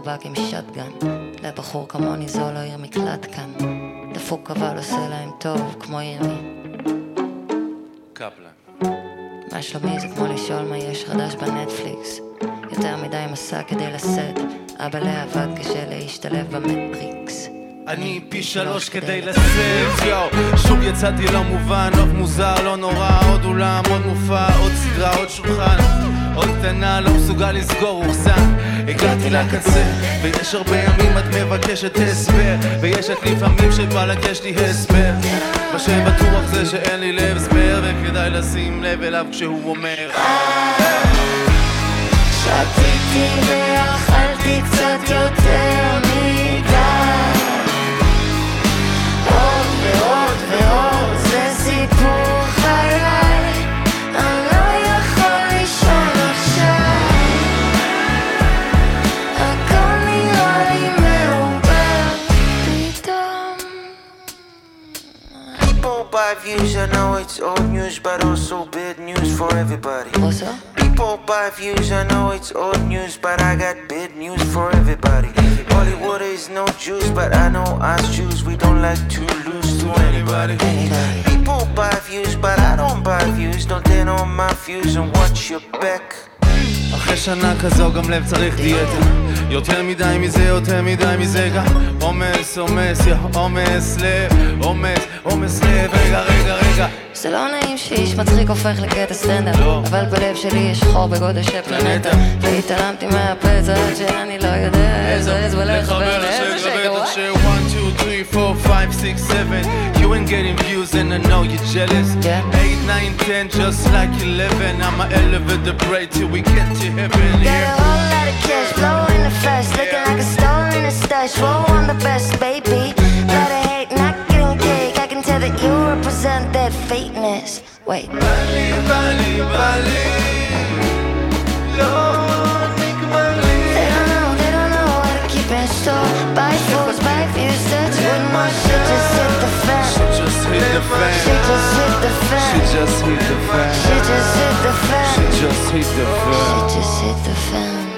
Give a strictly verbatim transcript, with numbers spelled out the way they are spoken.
מחובק עם שטגן. לבחור כמוני זו לא עיר מקלט כאן. דפוק אבל עושה להם טוב כמו ימי. קפלן. מה שלומי זה כמו לשאול מה יש חדש בנטפליקס. יותר מדי מסע כדי לשאת. אבא לעבד קשה להשתלב במטריקס. אני פי שלוש כדי לסב, יו שוב יצאתי לא מובן, עוד מוזר, לא נורא, עוד אולם, עוד מופע, עוד סדרה, עוד שולחן, עוד קטנה, לא מסוגל לסגור אוחזן. הגעתי לקצה, ויש הרבה ימים את מבקשת הסבר, ויש את לפעמים שבא לך יש לי הסבר. מה שבטוח זה שאין לי לב הסבר, וכדאי לשים לב אליו כשהוא אומר שתיתי ואכלתי קצת יותר מדי, עוד ועוד ועוד זה סיפור חיי. אני לא יכול לישון עכשיו, הכל נראה לי מעובר פתאום. People buy views, I know it's old news, but also bad news for everybody. Also? People buy views, I know it's old news, but I got bad news for everybody. Hollywood is no juice, but I know us Jews, we don't like to lose to anybody. People buy views, but I don't buy views, don't turn on my views and watch your back. אחרי שנה כזו גם לב צריך דיאטה, יותר מדי מזה, יותר מדי מזה גם עומס, עומס, יא עומס לב, עומס, עומס לב. רגע, רגע, רגע, זה לא נעים שאיש מצחיק הופך לקטע סטנדאפ, אבל בלב שלי יש חור בגודל של פלנטה, והתעלמתי מהפצע עד שאני לא יודע איזה עז ולחבר לאיזה שקר. one, two, three, four, five, six, seven You ain't getting views and I know you're jealous. eight, nine, ten, just like eleven I'ma elevate the braid till we get to heaven. Got a whole lot of cash, blow in the flesh, looking like a stone in a stash. Roll on the best, baby. Gotta hate, not getting cake. I can tell that you represent that fakeness. Wait. Bali, Bali, Bali לא נגמרי. They don't know, they don't know how to keep in store. Buy fools, buy views, that's when my shit just hit the fan. She just hit the fan. She just hit the fan. She just hit the fan. She just hit the fan. She just hit the fan. She just hit the fan.